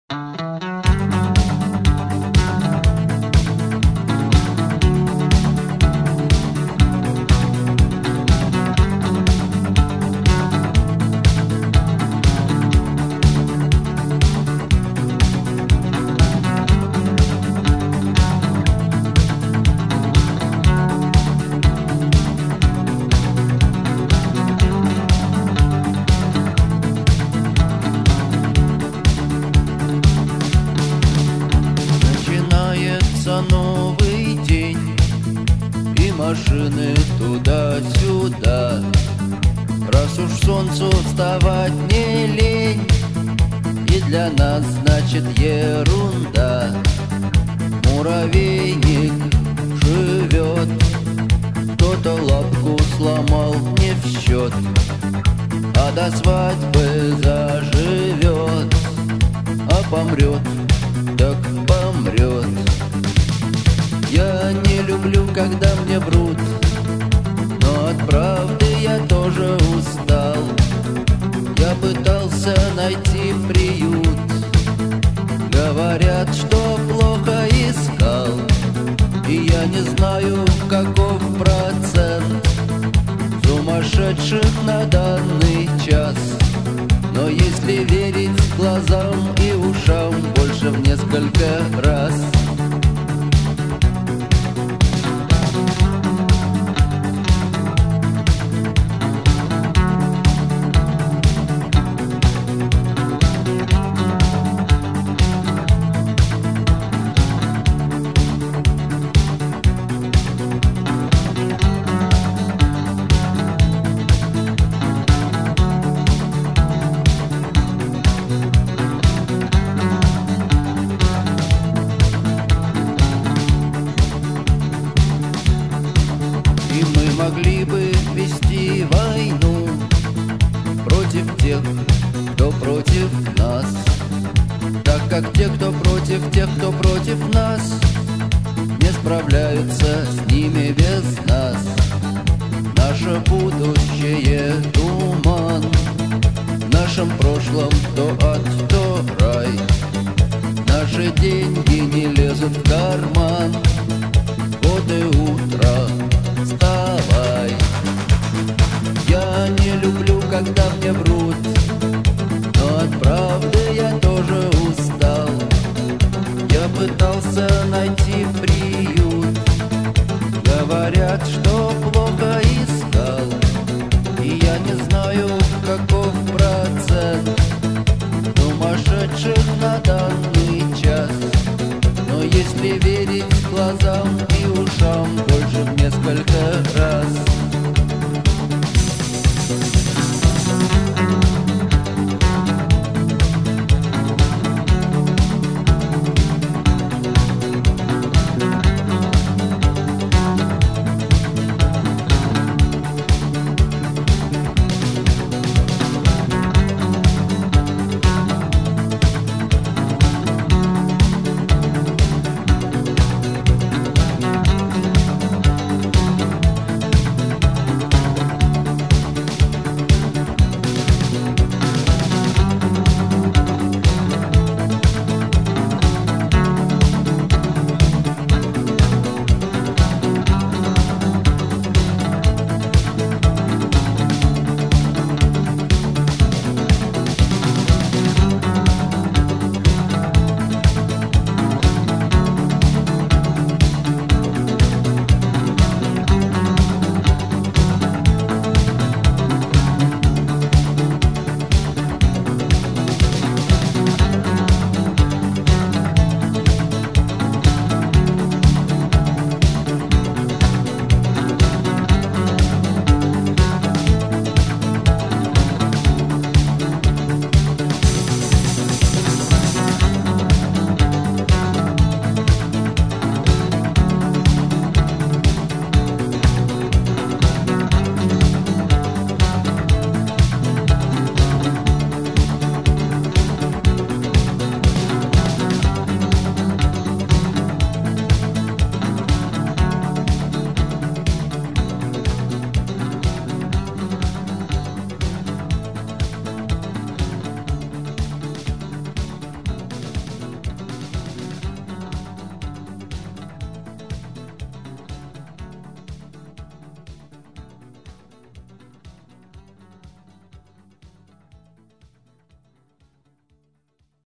Начинается новый день, и машины туда-сюда. Раз уж солнцу вставать не лень, и для нас значит ерунда. Муравейник живет, кто-то лапку сломал не в счет, а до свадьбы заживет, а помрет, так помрет. Я не люблю, когда мне врут, но от правды я тоже устал. Я пытался найти приют, говорят, что плохо искал, и я не знаю, каков процент сумасшедших на данный час. Но если верить глазам и ушам, больше в несколько раз. Могли бы вести войну против тех, кто против нас, так как те, кто против тех, кто против нас, не справляются с ними без нас. Наше будущее — туман, в нашем прошлом то ад, то рай. Наши деньги не лезут в карман, вот и утро, вставай. Я не люблю, когда мне врут, но от правды я тоже устал. Я пытался найти приют, говорят, что плохо искал, и я не знаю, каков процент сумасшедших на данный час. Но если верить глазам и ушам, больше в несколько раз.